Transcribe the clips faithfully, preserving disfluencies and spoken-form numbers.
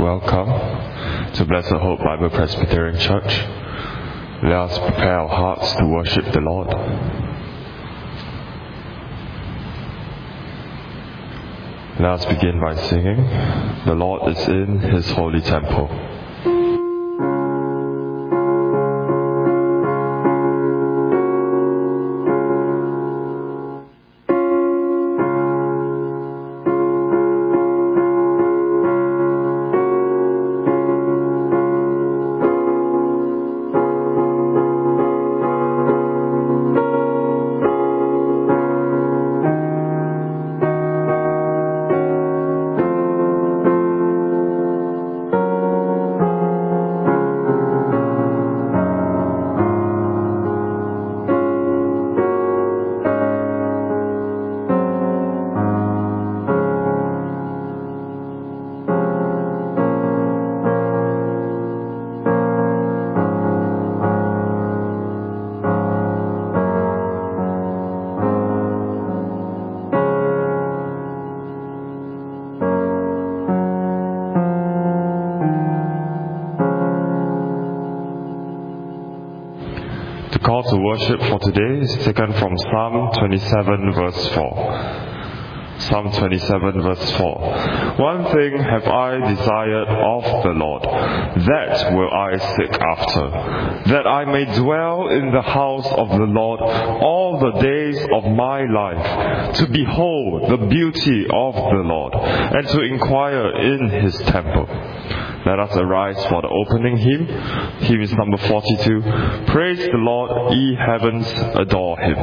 welcome to Blessed Hope Bible Presbyterian Church. Let us prepare our hearts to worship the Lord. Let us begin by singing, "The Lord is in His holy temple." Call to worship for today is taken from Psalm twenty-seven verse four. Psalm twenty-seven verse four. "One thing have I desired of the Lord, that will I seek after, that I may dwell in the house of the Lord all the days of my life, to behold the beauty of the Lord, and to inquire in His temple." Let us arise for the opening hymn. Hymn is number forty-two. "Praise the Lord, ye heavens, adore Him."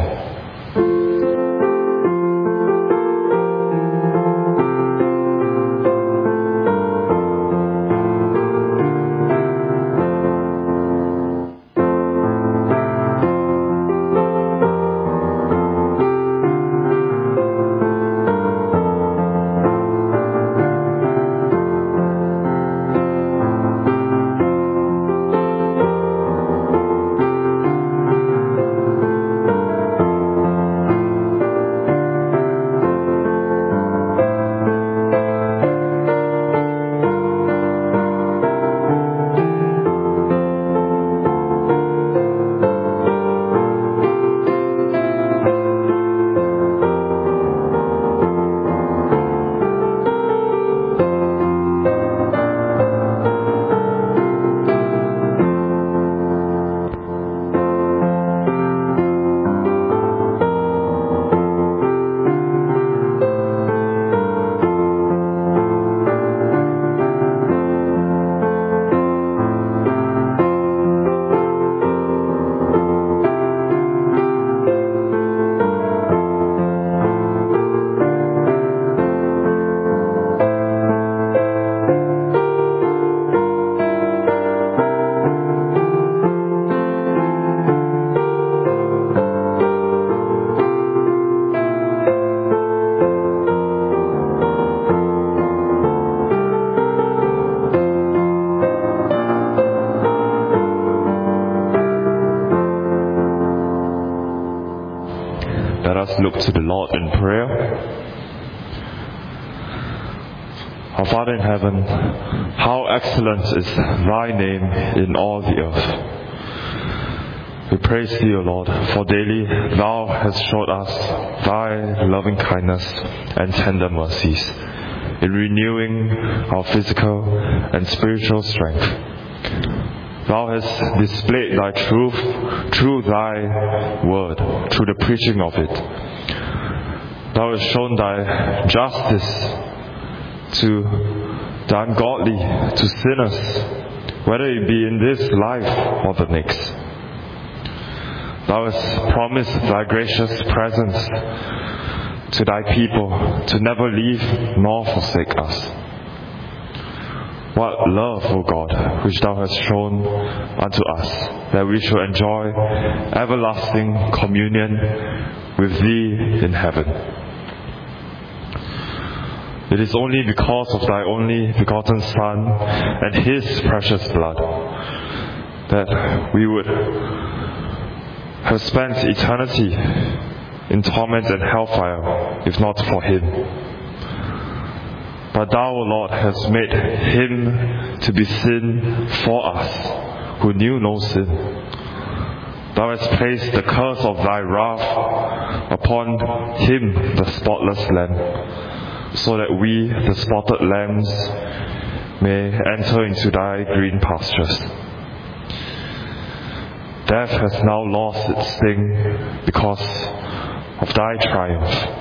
Let us look to the Lord in prayer. Our Father in heaven, how excellent is Thy name in all the earth. We praise Thee, O Lord, for daily Thou hast showed us Thy loving kindness and tender mercies in renewing our physical and spiritual strength. Thou hast displayed Thy truth through Thy word, through the preaching of it. Thou hast shown Thy justice to the ungodly, to sinners, whether it be in this life or the next. Thou hast promised Thy gracious presence to Thy people, to never leave nor forsake us. What love, O God, which Thou hast shown unto us, that we shall enjoy everlasting communion with Thee in heaven. It is only because of Thy only begotten Son and His precious blood that we would have spent eternity in torment and hellfire if not for Him. But thou, O Lord, hast made him to be sin for us, who knew no sin. Thou hast placed the curse of thy wrath upon him, the spotless Lamb, so that we, the spotted lambs, may enter into thy green pastures. Death has now lost its sting because of thy triumph.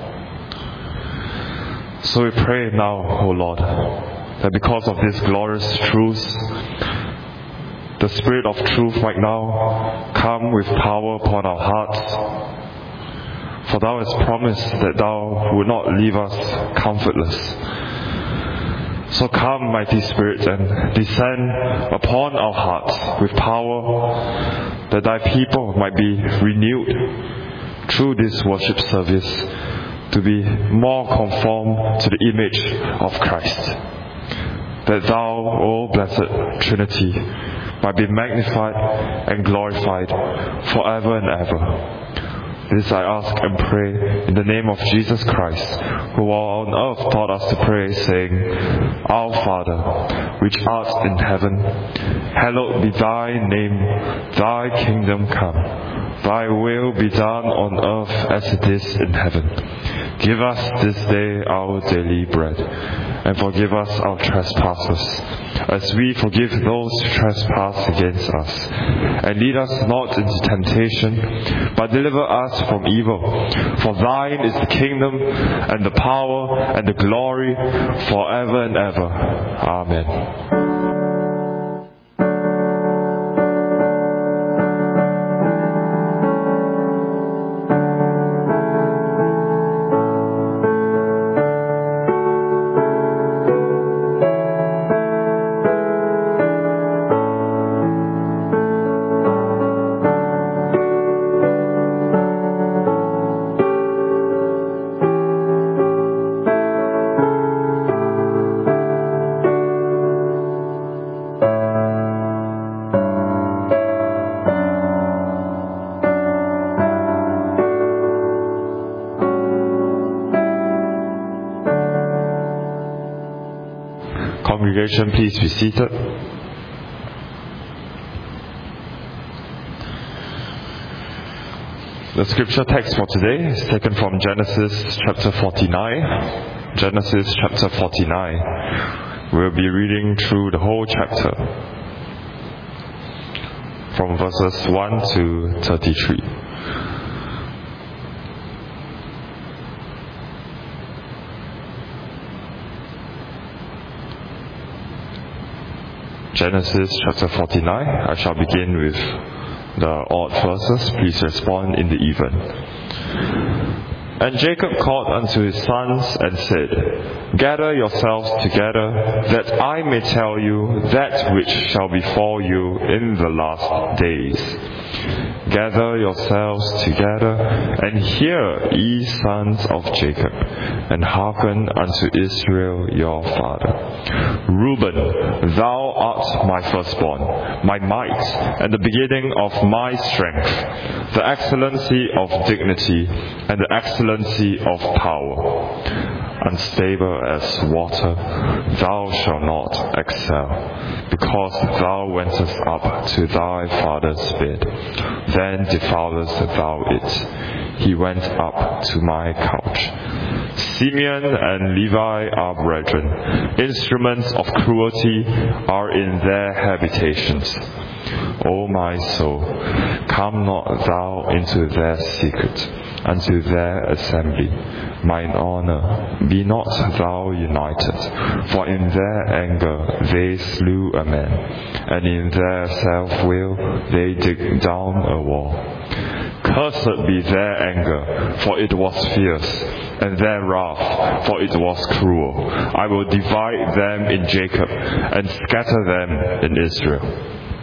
So we pray now, O Lord, that because of this glorious truth, the Spirit of truth might now come with power upon our hearts. For thou hast promised that thou would not leave us comfortless. So come, mighty Spirit, and descend upon our hearts with power, that thy people might be renewed through this worship service to be more conformed to the image of Christ. That thou, O blessed Trinity, might be magnified and glorified forever and ever. This I ask and pray in the name of Jesus Christ, who while on earth taught us to pray, saying, Our Father, which art in heaven, hallowed be thy name, thy kingdom come. Thy will be done on earth as it is in heaven. Give us this day our daily bread, and forgive us our trespasses, as we forgive those who trespass against us. And lead us not into temptation, but deliver us from evil. For thine is the kingdom, and the power, and the glory, forever and ever. Amen. Congregation, please be seated. The scripture text for today is taken from Genesis chapter forty-nine. Genesis chapter forty-nine. We'll be reading through the whole chapter from verses one to thirty-three. Genesis chapter forty-nine. I shall begin with the odd verses. Please respond in the even. And Jacob called unto his sons and said, Gather yourselves together, that I may tell you that which shall befall you in the last days. Gather yourselves together, and hear, ye sons of Jacob, and hearken unto Israel your father. Reuben, thou art my firstborn, my might, and the beginning of my strength, the excellency of dignity, and the excellency of power. Unstable as water, thou shalt not excel, because thou wentest up to thy father's bed, then defilest thou it. He went up to my couch. Simeon and Levi are brethren, instruments of cruelty are in their habitations. O my soul, come not thou into their secret, unto their assembly. Mine honour, be not thou united, for in their anger they slew a man, and in their self-will they dig down a wall. Cursed be their anger, for it was fierce, and their wrath, for it was cruel. I will divide them in Jacob, and scatter them in Israel.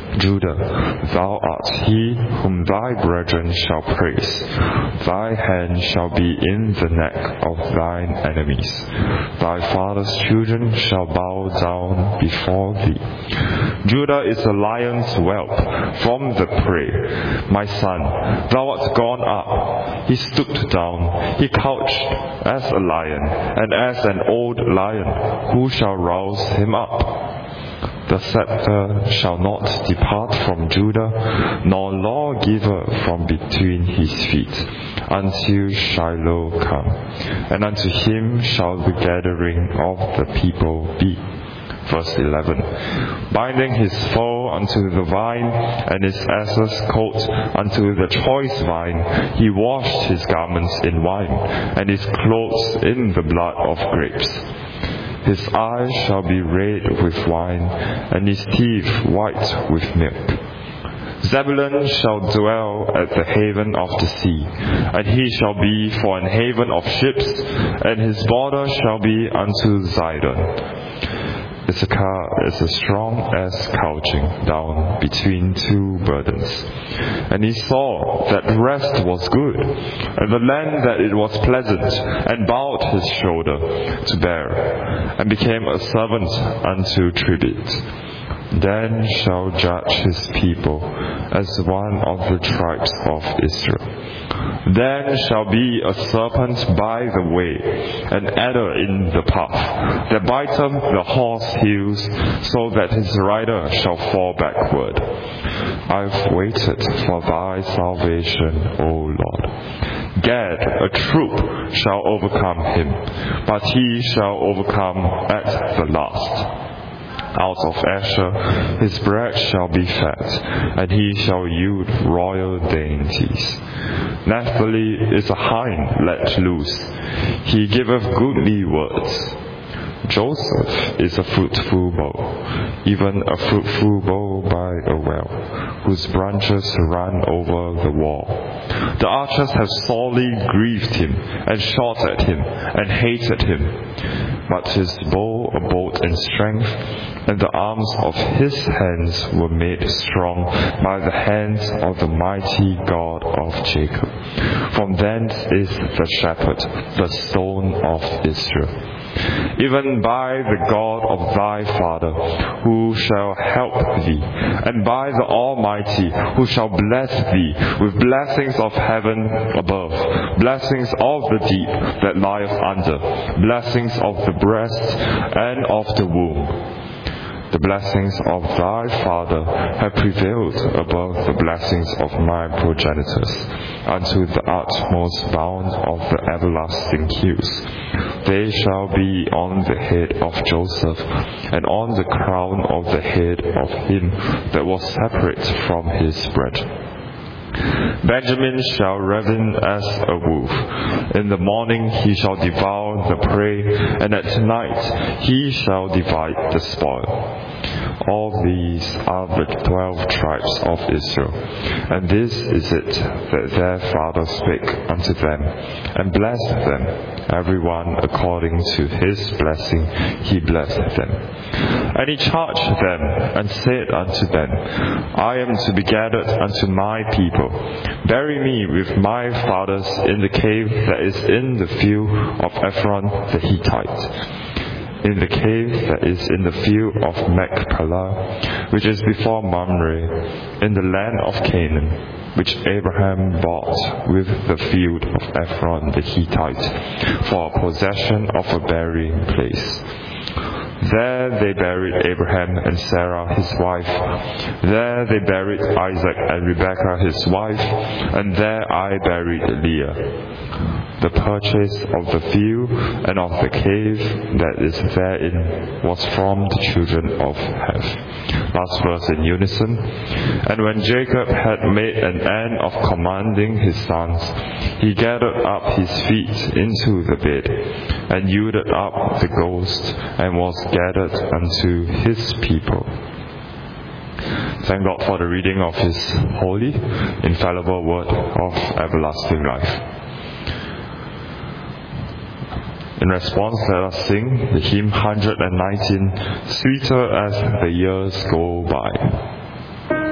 Judah, thou art he whom thy brethren shall praise. Thy hand shall be in the neck of thine enemies. Thy father's children shall bow down before thee. Judah is a lion's whelp from the prey. My son, thou art gone up. He stooped down. He couched as a lion, and as an old lion. Who shall rouse him up? The scepter shall not depart from Judah, nor lawgiver from between his feet, until Shiloh come, and unto him shall the gathering of the people be. Verse eleven. Binding his foal unto the vine, and his ass's coat unto the choice vine, he washed his garments in wine, and his clothes in the blood of grapes. His eyes shall be red with wine, and his teeth white with milk. Zebulun shall dwell at the haven of the sea, and he shall be for an haven of ships, and his border shall be unto Zidon. Issachar is as strong as couching down between two burdens. And he saw that rest was good, and the land that it was pleasant, and bowed his shoulder to bear, and became a servant unto tribute. Then shall judge his people as one of the tribes of Israel. Then shall be a serpent by the way, an adder in the path, that biteth the horse heels, so that his rider shall fall backward. I've waited for thy salvation, O Lord. Gad, a troop, shall overcome him, but he shall overcome at the last. Out of Asher his bread shall be fat, and he shall yield royal dainties. Naphtali is a hind let loose, he giveth goodly words. Joseph is a fruitful bough, even a fruitful bough by a well, whose branches run over the wall. The archers have sorely grieved him, and shot at him, and hated him. But his bow abode in strength, and the arms of his hands were made strong by the hands of the mighty God of Jacob. From thence is the shepherd, the stone of Israel. Even by the God of thy father, who shall help thee, and by the Almighty, who shall bless thee with blessings of heaven above, blessings of the deep that lieth under, blessings of the breast and of the womb. The blessings of thy father have prevailed above the blessings of my progenitors, unto the utmost bound of the everlasting hills. They shall be on the head of Joseph, and on the crown of the head of him that was separate from his brethren. Benjamin shall raven as a wolf. In the morning he shall devour the prey, and at night he shall divide the spoil. All these are the twelve tribes of Israel, and this is it that their father spake unto them, and blessed them, every one according to his blessing he blessed them. And he charged them, and said unto them, I am to be gathered unto my people. Bury me with my fathers in the cave that is in the field of Ephron the Hittite, in the cave that is in the field of Machpelah, which is before Mamre, in the land of Canaan, which Abraham bought with the field of Ephron the Hittite, for a possession of a burying place. There they buried Abraham and Sarah his wife. There they buried Isaac and Rebekah his wife, and there I buried Leah. The purchase of the field and of the cave that is therein was from the children of Heth. Last verse in unison. And when Jacob had made an end of commanding his sons, he gathered up his feet into the bed, and yielded up the ghost, and was gathered unto his people. Thank God for the reading of His holy, infallible word of everlasting life. In response, let us sing the hymn one hundred nineteen, Sweeter as the Years Go By.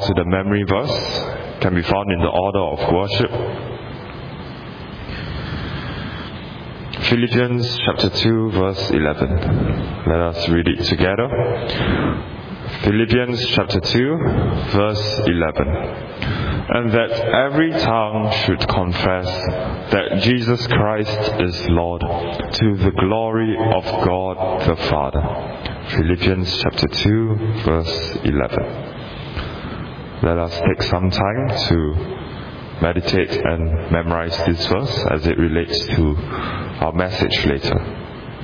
to the memory verse. Can be found in the order of worship. Philippians chapter two, verse eleven. Let us read it together. Philippians chapter two, verse eleven. And that every tongue should confess that Jesus Christ is Lord, to the glory of God the Father. Philippians chapter two, verse eleven. Let us take some time to meditate and memorize this verse as it relates to our message later.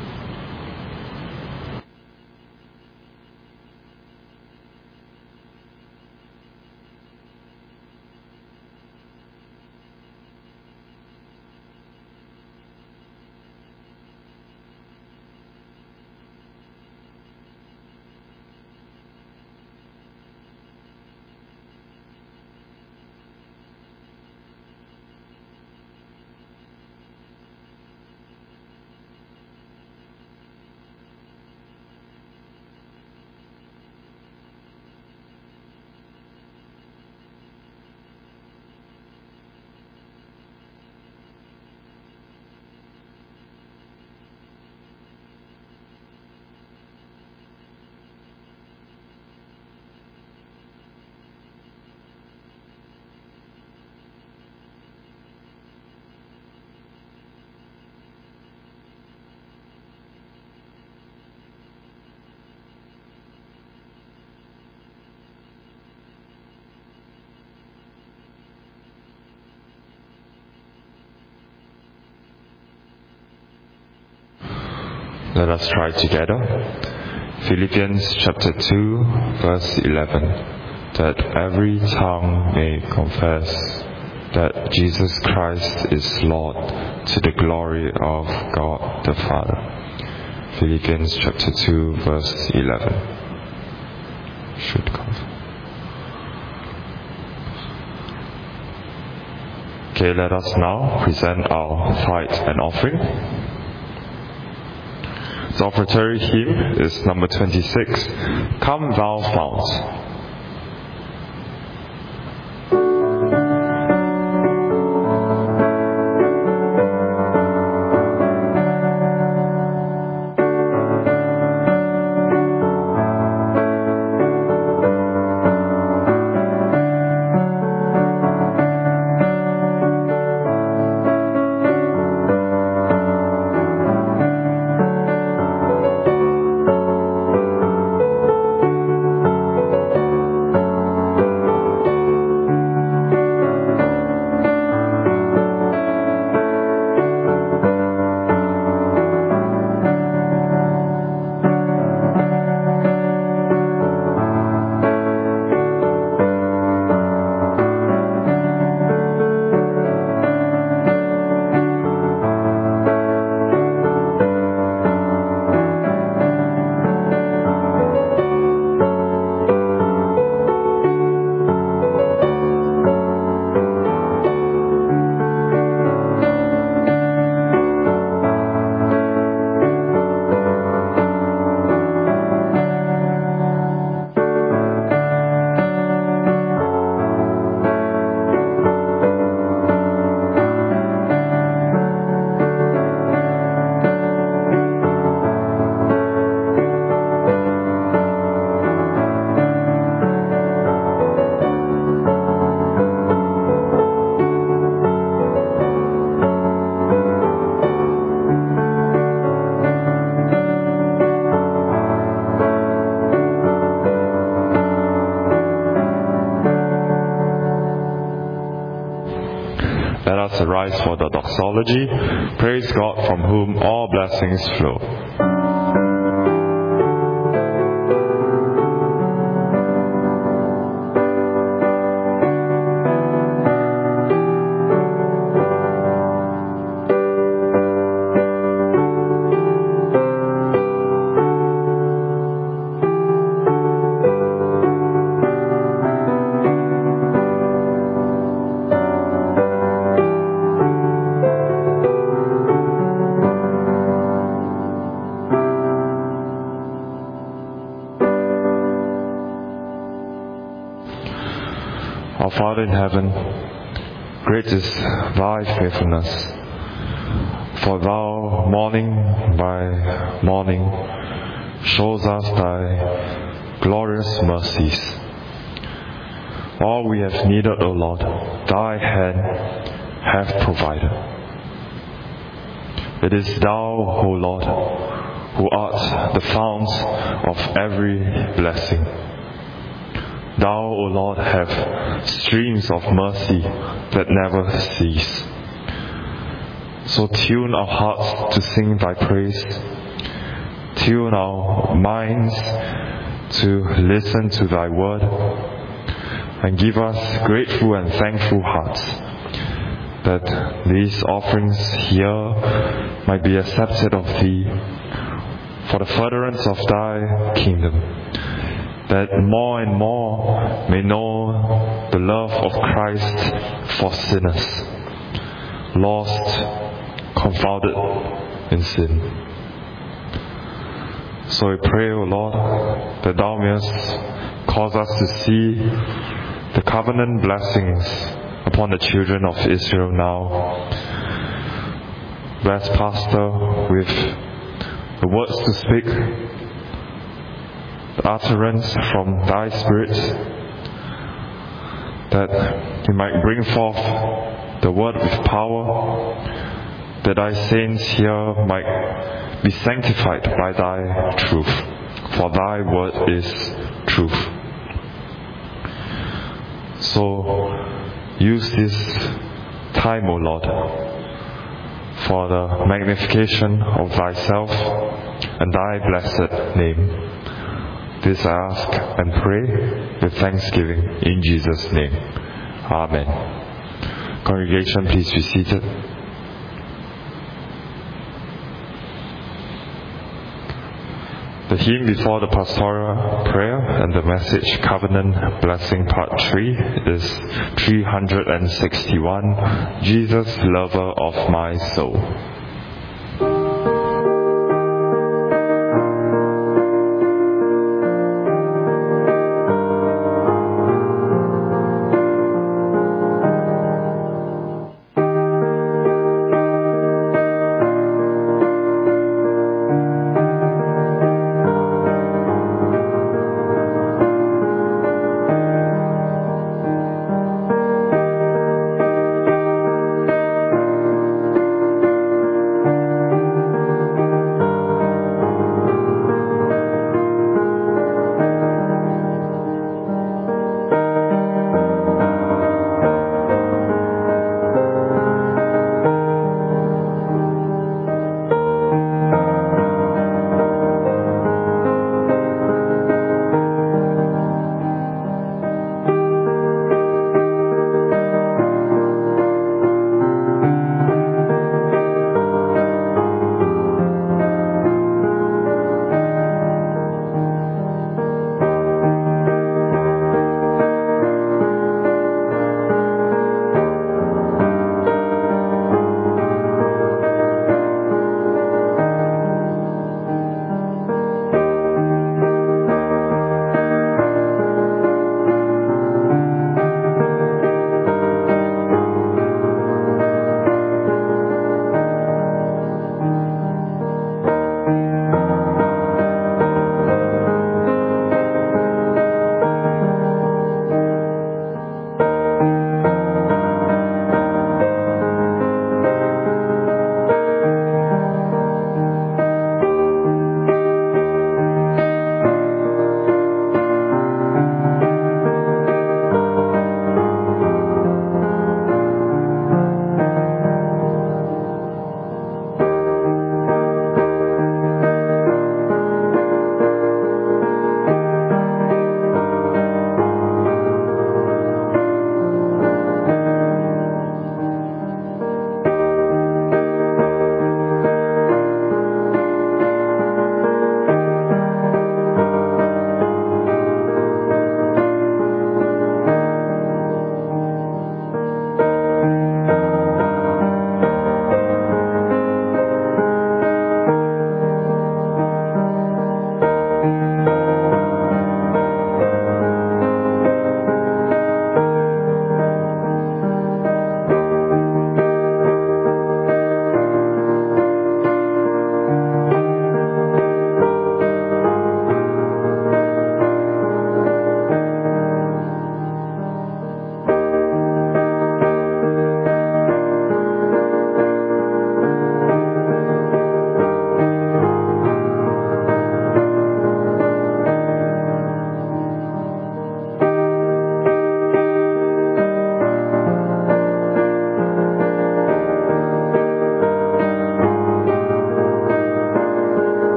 Let us try together. Philippians chapter two, verse eleven. That every tongue may confess that Jesus Christ is Lord, to the glory of God the Father. Philippians chapter two, verse eleven. Should confess. Okay, let us now present our tithe and offering. The offertory hymn is number twenty-six, Come Thou Fount. Let us arise for the doxology. Praise God, from whom all blessings flow. Father in heaven, great is thy faithfulness. For thou, morning by morning, shows us thy glorious mercies. All we have needed, O Lord, thy hand hath provided. It is thou, O Lord, who art the fount of every blessing. Thou, O Lord, have streams of mercy that never cease. So tune our hearts to sing thy praise. Tune our minds to listen to thy word. And give us grateful and thankful hearts, that these offerings here might be accepted of thee for the furtherance of thy kingdom, that more and more may know the love of Christ for sinners, lost, confounded in sin. So we pray, O Lord, that thou mayest cause us to see the covenant blessings upon the children of Israel now. Bless Pastor with the words to speak, the utterance from thy Spirit, that he might bring forth the word with power, that thy saints here might be sanctified by thy truth, for thy word is truth. So use this time, O Lord, for the magnification of thyself and thy blessed name. This I ask and pray with thanksgiving in Jesus' name. Amen. Congregation, please be seated. The hymn before the pastoral prayer and the message Covenant Blessing Part three is three hundred sixty-one, Jesus, Lover of My Soul.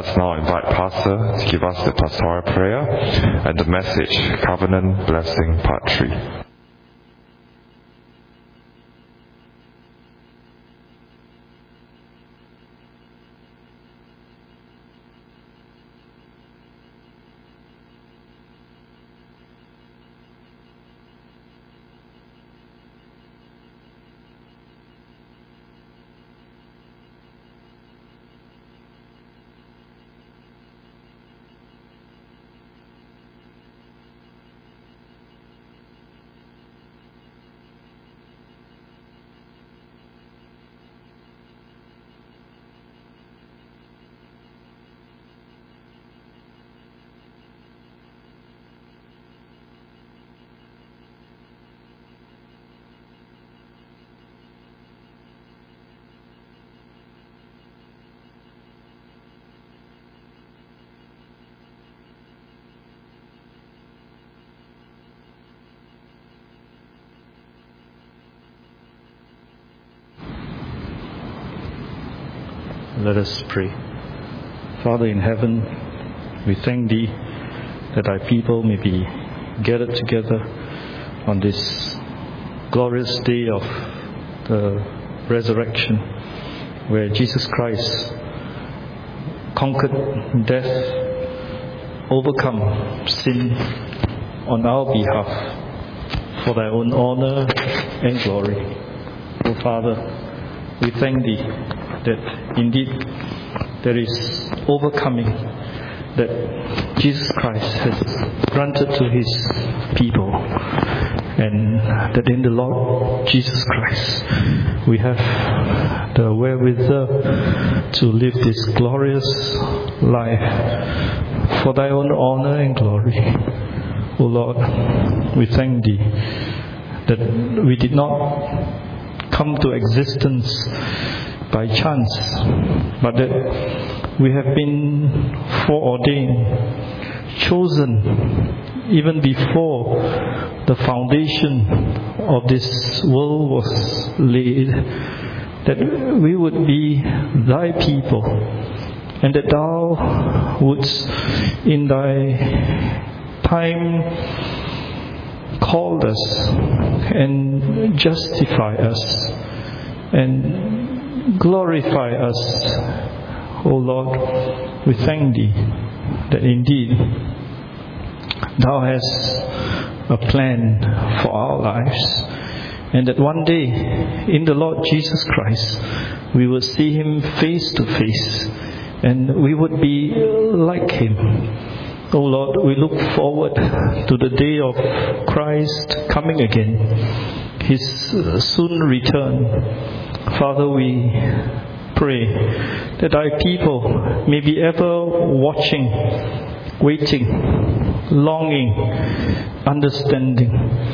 Let's now invite Pastor to give us the pastoral prayer and the message, Covenant Blessing Part three. Let us pray. Father in heaven, we thank Thee that Thy people may be gathered together on this glorious day of the resurrection, where Jesus Christ conquered death, overcome sin on our behalf for Thy own honor and glory. Oh Father, we thank Thee that indeed there is overcoming that Jesus Christ has granted to His people, and that in the Lord Jesus Christ we have the wherewithal to live this glorious life for Thy own honor and glory. O Lord, we thank Thee that we did not come to existence by chance, but that we have been foreordained, chosen even before the foundation of this world was laid, that we would be Thy people, and that Thou wouldst in Thy time call us and justify us and glorify us. O Lord, we thank Thee that indeed Thou hast a plan for our lives, and that one day in the Lord Jesus Christ we will see Him face to face, and we would be like Him. O Lord, we look forward to the day of Christ coming again, His soon return. Father, we pray that Thy people may be ever watching, waiting, longing, understanding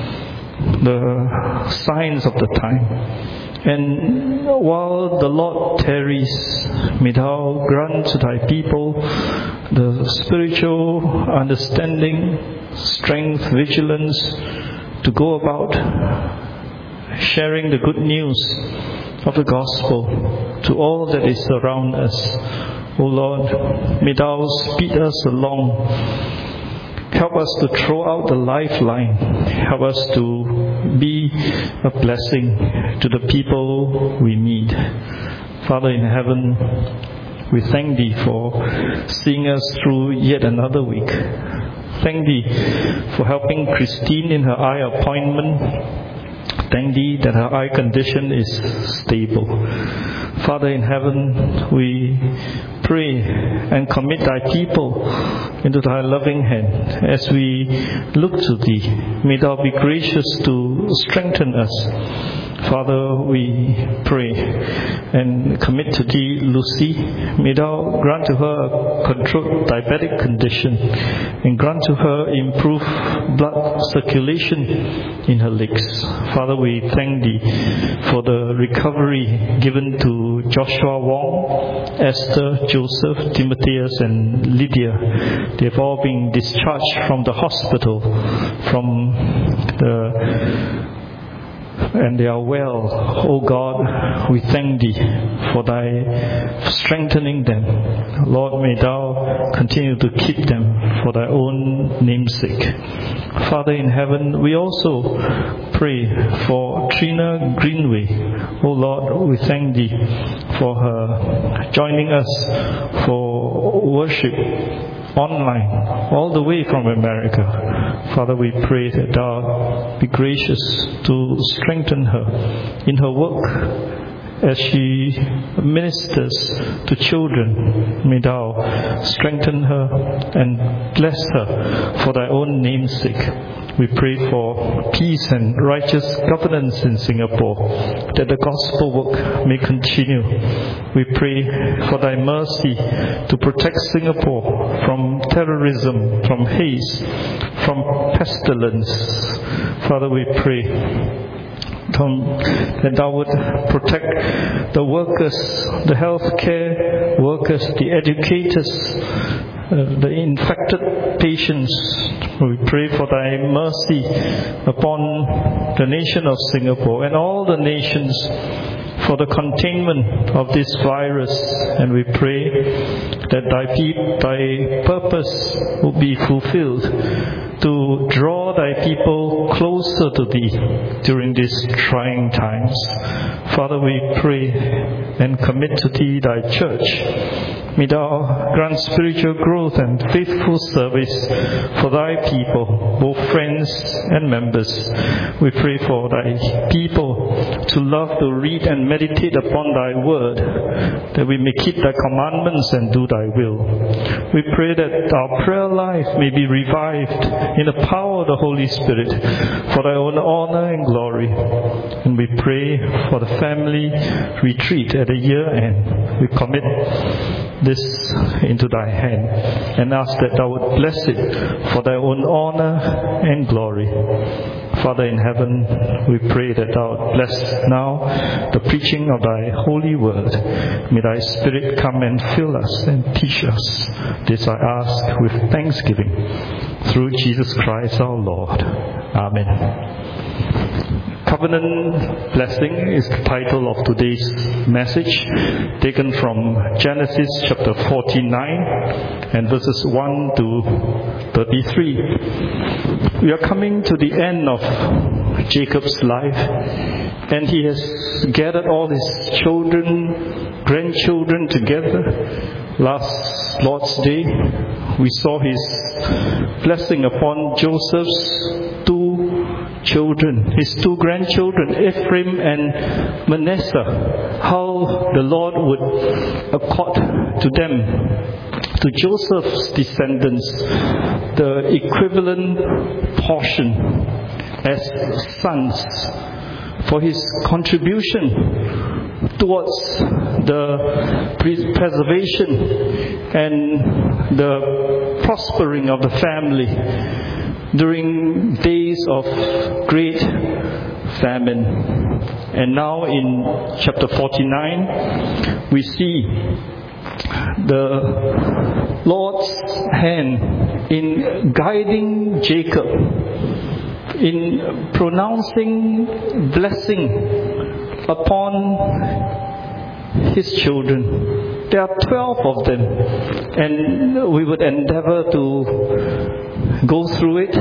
the signs of the time. And while the Lord tarries, may Thou grant to Thy people the spiritual understanding, strength, vigilance to go about sharing the good news of the gospel to all that is around us. O Lord, may Thou speed us along. Help us to throw out the lifeline. Help us to be a blessing to the people we meet. Father in heaven, we thank Thee for seeing us through yet another week. Thank Thee for helping Christine in her eye appointment. Thank Thee that her eye condition is stable. Father in heaven, we pray and commit Thy people into Thy loving hand. As we look to Thee, may Thou be gracious to strengthen us. Father, we pray and commit to Thee Lucy. May Thou grant to her a controlled diabetic condition, and grant to her improved blood circulation in her legs. Father, we thank Thee for the recovery given to Joshua Wong, Esther, Joseph, Timotheus and Lydia. They have all been discharged from the hospital from the and they are well. O God, we thank Thee for Thy strengthening them. Lord, may Thou continue to keep them for Thy own name's sake. Father in heaven, we also pray for Trina Greenway. O Lord, we thank Thee for her joining us for worship online, all the way from America. Father, we pray that Thou be gracious to strengthen her in her work as she ministers to children. May Thou strengthen her and bless her for Thy own name's sake. We pray for peace and righteous governance in Singapore, that the gospel work may continue. We pray for Thy mercy to protect Singapore from terrorism, from haste, from pestilence. Father, we pray that Thou would protect the workers, the healthcare workers, the educators, uh, the infected patients. We pray for Thy mercy upon the nation of Singapore and all the nations for the containment of this virus, and we pray that Thy, pe- thy purpose will be fulfilled to draw Thy people closer to Thee during these trying times. Father, we pray and commit to Thee Thy church. May Thou grant spiritual growth and faithful service for Thy people, both friends and members. We pray for Thy people to love to read and meditate upon Thy word, that we may keep Thy commandments and do Thy will. We pray that our prayer life may be revived in the power of the Holy Spirit for Thy own honor and glory. And we pray for the family retreat at the year end. We commit this into Thy hand and ask that Thou would bless it for Thy own honor and glory. Father in heaven, we pray that Thou would bless now the preaching of Thy holy word. May Thy Spirit come and fill us and teach us. This I ask with thanksgiving through Jesus Christ our Lord. Amen. Covenant blessing is the title of today's message, taken from Genesis chapter forty-nine and verses one to thirty-three. We are coming to the end of Jacob's life, and he has gathered all his children, grandchildren together. Last Lord's Day, we saw his blessing upon Joseph's two children, his two grandchildren, Ephraim and Manasseh, how the Lord would accord to them, to Joseph's descendants, the equivalent portion as sons for his contribution towards the preservation and the prospering of the family during days of great famine. And now in chapter forty-nine, we see the Lord's hand in guiding Jacob, in pronouncing blessing upon his children. There are twelve of them, and we would endeavor to go through it.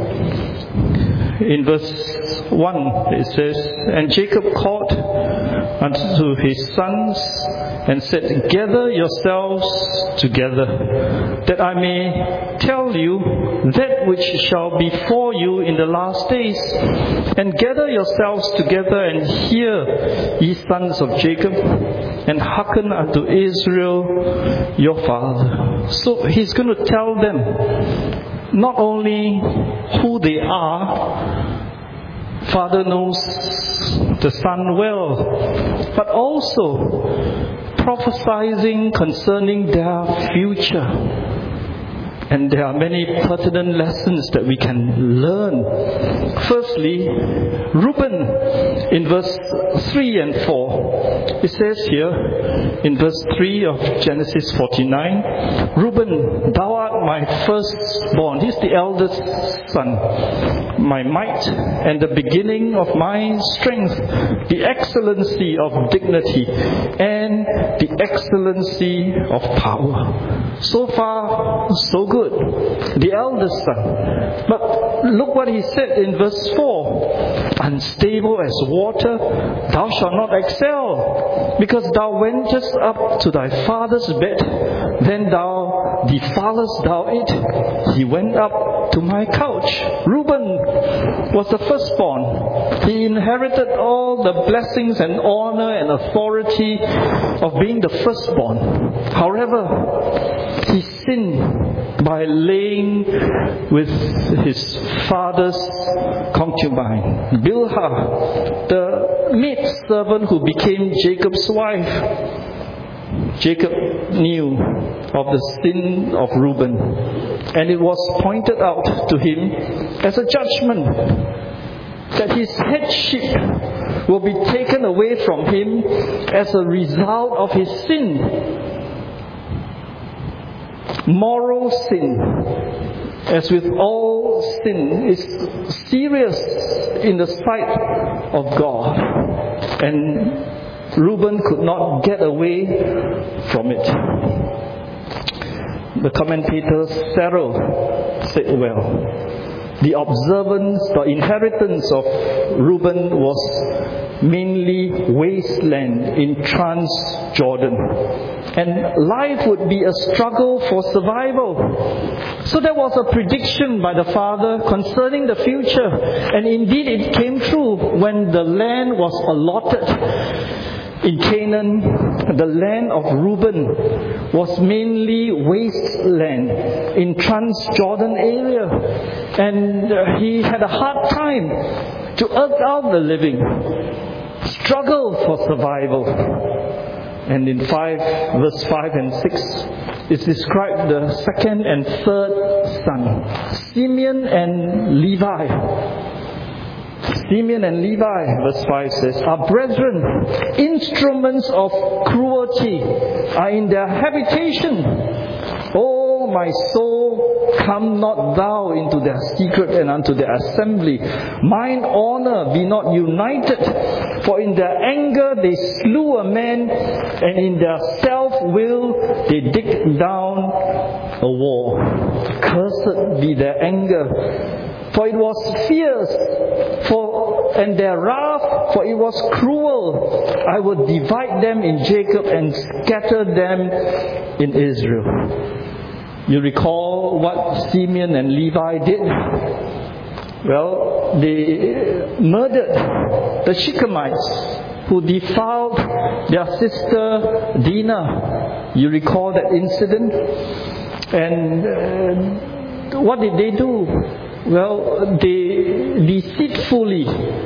In verse one it says, "And Jacob called unto his sons and said, Gather yourselves together, that I may tell you that which shall befall you in the last days. And gather yourselves together and hear, ye sons of Jacob, and hearken unto Israel your father." So he's going to tell them not only who they are. Father knows the son well, but also prophesizing concerning their future. And there are many pertinent lessons that we can learn. Firstly, Reuben, in verse three and four. It says here, in verse three of Genesis forty-nine, "Reuben, thou art my firstborn. He's the eldest son. My might and the beginning of my strength, the excellency of dignity and the excellency of power. So far, so good. The eldest son. But look what he said in verse four. Unstable as water, thou shalt not excel, because thou wentest up to thy father's bed, then thou defilest thou it. He went up to my couch. Reuben was the firstborn. He inherited all the blessings and honor and authority of being the firstborn. However, he sinned by laying with his father's concubine, Bilhah, the maid servant who became Jacob's wife. Jacob knew of the sin of Reuben, and it was pointed out to him as a judgment that his headship will be taken away from him as a result of his sin. Moral sin, as with all sin, is serious in the sight of God, and Reuben could not get away from it. The commentator Cyril said well, the observance, the inheritance of Reuben was mainly wasteland in Transjordan. And life would be a struggle for survival. So there was a prediction by the father concerning the future. And indeed it came true when the land was allotted in Canaan. The land of Reuben was mainly wasteland in Transjordan area. And he had a hard time to earn out the living. Struggle for survival. And in five, verse five and six, it's described the second and third son, Simeon and Levi. Simeon and Levi, verse five says, are brethren, instruments of cruelty, are in their habitation. O my soul, come not thou into their secret and unto their assembly. Mine honor be not united. For in their anger they slew a man, and in their self-will they dig down a wall. Cursed be their anger, for it was fierce, for and their wrath, for it was cruel. I will divide them in Jacob and scatter them in Israel. You recall what Simeon and Levi did? Well, they murdered the Shechemites who defiled their sister Dinah. You recall that incident? And uh, what did they do? Well, they deceitfully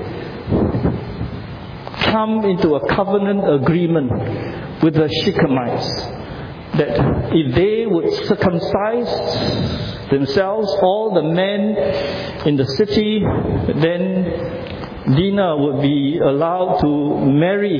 come into a covenant agreement with the Shechemites that if they would circumcise themselves, all the men in the city, then Dinah would be allowed to marry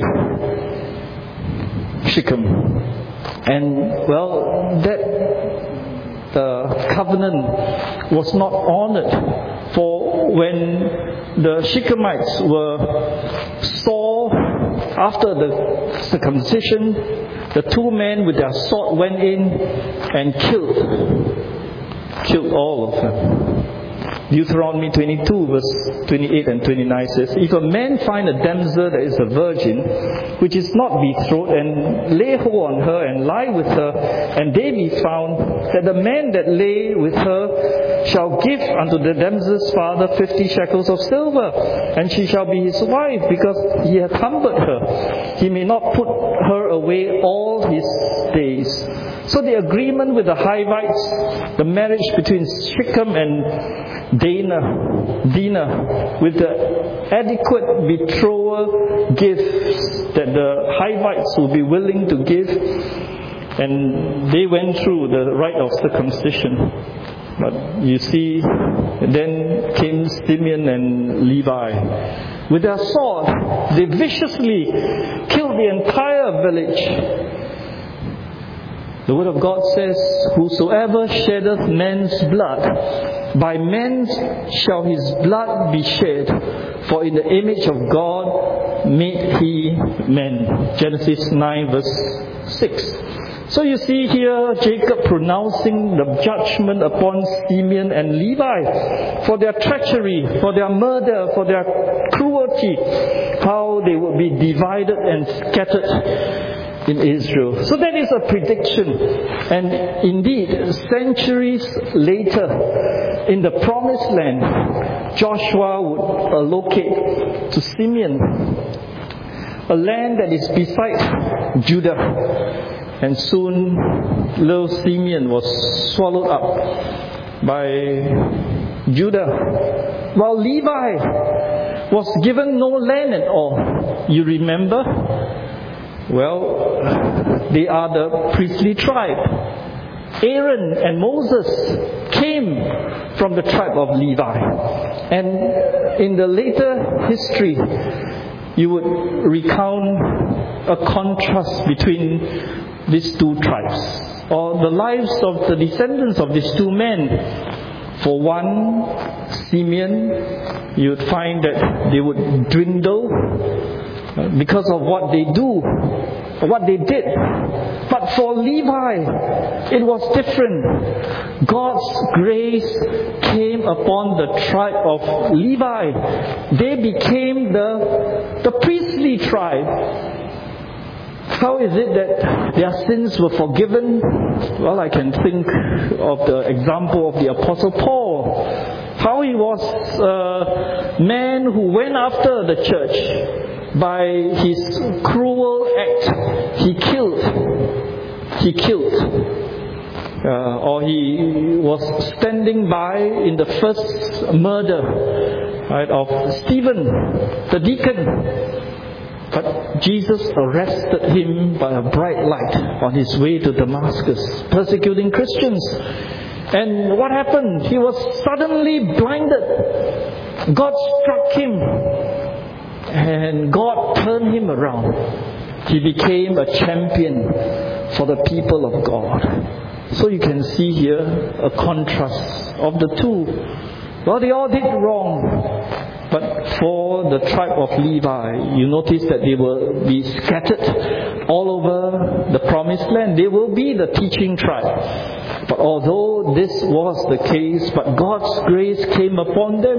Shechem. And well, that the covenant was not honored. For when the Shechemites were saw after the circumcision, the two men with their sword went in and killed, killed all of them. Deuteronomy twenty-two verse twenty-eight and twenty-nine says, if a man find a damsel that is a virgin, which is not betrothed, and lay hold on her and lie with her, and they be found, that the man that lay with her shall give unto the damsel's father fifty shekels of silver, and she shall be his wife, because he hath humbled her. He may not put her away all his days. So the agreement with the Hivites, the marriage between Shechem and Dinah, Dinah, with the adequate betrothal gifts that the Hivites will be willing to give, and they went through the rite of circumcision. But you see, then came Simeon and Levi. With their sword, they viciously killed the entire village. The Word of God says, "Whosoever sheddeth man's blood, by man shall his blood be shed, for in the image of God made he man." Genesis nine verse six. So you see here Jacob pronouncing the judgment upon Simeon and Levi for their treachery, for their murder, for their cruelty, how they would be divided and scattered in Israel. So that is a prediction. And indeed, centuries later, in the promised land, Joshua would allocate to Simeon a land that is beside Judah. And soon, little Simeon was swallowed up by Judah, while Levi was given no land at all. You remember? Well, they are the priestly tribe. Aaron and Moses came from the tribe of Levi. And in the later history, you would recount a contrast between these two tribes, or the lives of the descendants of these two men. For one, Simeon, you would find that they would dwindle because of what they do, what they did. But for Levi, it was different. God's grace came upon the tribe of Levi. They became the, the priestly tribe. How is it that their sins were forgiven? Well, I can think of the example of the Apostle Paul. How he was a man who went after the church by his cruel act. He killed. He killed. Uh, or he was standing by in the first murder, right, of Stephen, the deacon. But Jesus arrested him by a bright light on his way to Damascus, persecuting Christians. And what happened? He was suddenly blinded. God struck him, and God turned him around. He became a champion for the people of God. So you can see here a contrast of the two. Well, they all did wrong. But for the tribe of Levi, you notice that they will be scattered all over the promised land. They will be the teaching tribe. But although this was the case, but God's grace came upon them.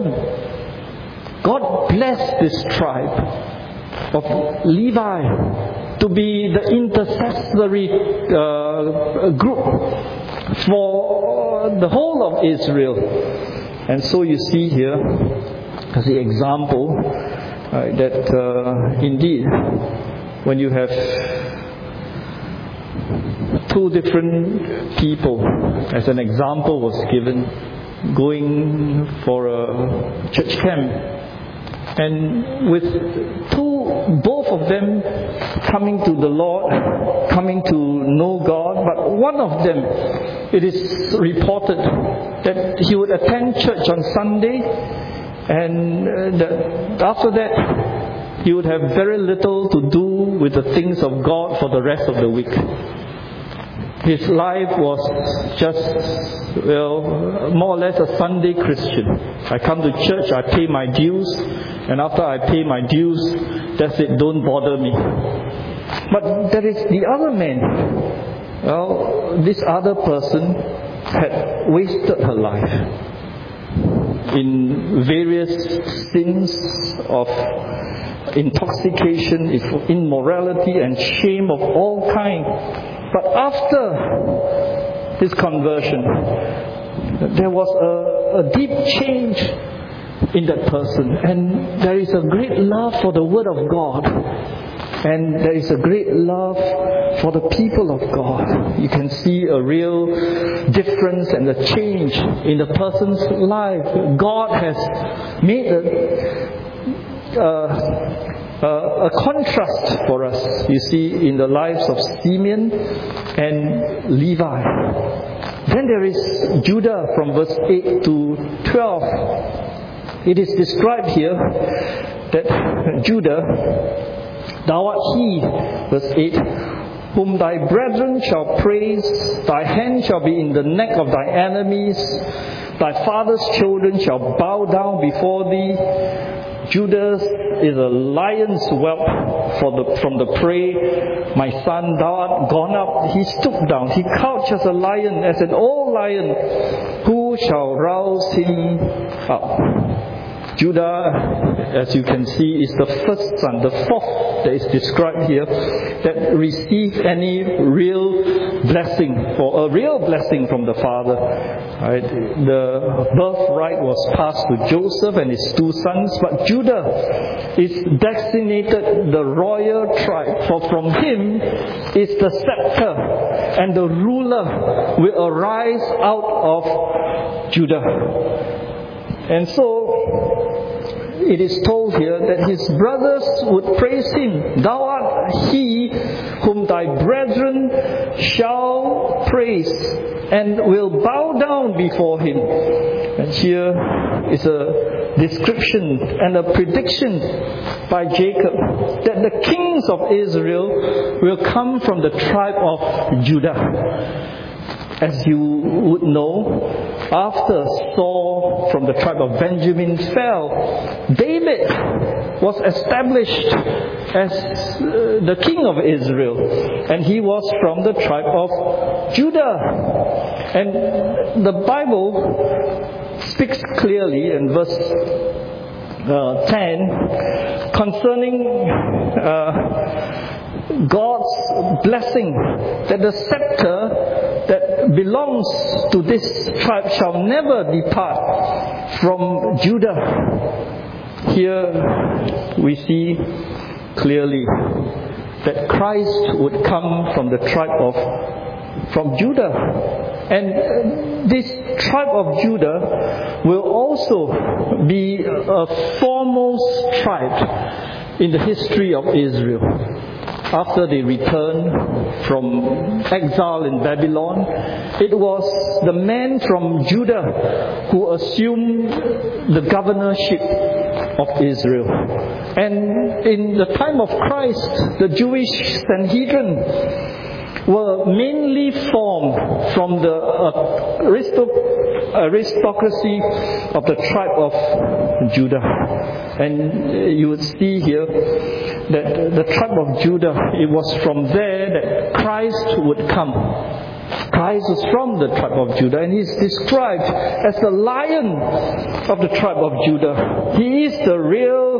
God blessed this tribe of Levi to be the intercessory uh, group for the whole of Israel. And so you see here as the example uh, that uh, indeed when you have two different people, as an example was given, going for a church camp, and with two, both of them coming to the Lord, coming to know God, but one of them, it is reported that he would attend church on Sunday, and the, after that, he would have very little to do with the things of God for the rest of the week. His life was just, well, more or less a Sunday Christian. I come to church, I pay my dues, and after I pay my dues, that's it, don't bother me. But there is the other man. Well, this other person had wasted her life in various sins of intoxication, immorality, and shame of all kinds. But after his conversion, there was a, a deep change in that person, and there is a great love for the Word of God, and there is a great love for the people of God. You can see a real difference and a change in the person's life. God has made a, uh, a, a contrast for us, you see, in the lives of Simeon and Levi. Then there is Judah from verse eight to twelve. It is described here that Judah, thou art he, verse eight, whom thy brethren shall praise. Thy hand shall be in the neck of thy enemies. Thy father's children shall bow down before thee. Judah is a lion's whelp for the, from the prey. My son, thou art gone up. He stooped down. He couched as a lion, as an old lion. Who shall rouse him up? Judah, as you can see, is the first son, the fourth that is described here, that received any real blessing, or a real blessing from the father. Right? The birthright was passed to Joseph and his two sons, but Judah is designated the royal tribe, for from him is the scepter, and the ruler will arise out of Judah. And so, it is told here that his brothers would praise him. Thou art he whom thy brethren shall praise, and will bow down before him. And here is a description and a prediction by Jacob that the kings of Israel will come from the tribe of Judah. As you would know, after Saul from the tribe of Benjamin fell, David was established as uh, the king of Israel, and he was from the tribe of Judah. And the Bible speaks clearly in verse uh, ten concerning uh, God's blessing, that the scepter that belongs to this tribe shall never depart from Judah. Here we see clearly that Christ would come from the tribe of from Judah, and this tribe of Judah will also be a foremost tribe in the history of Israel. After they returned from exile in Babylon, it was the men from Judah who assumed the governorship of Israel. And in the time of Christ, the Jewish Sanhedrin were mainly formed from the aristocracy of the tribe of Judah. And you would see here that the tribe of Judah, it was from there that Christ would come. Christ is from the tribe of Judah, and he is described as the lion of the tribe of Judah. He is the real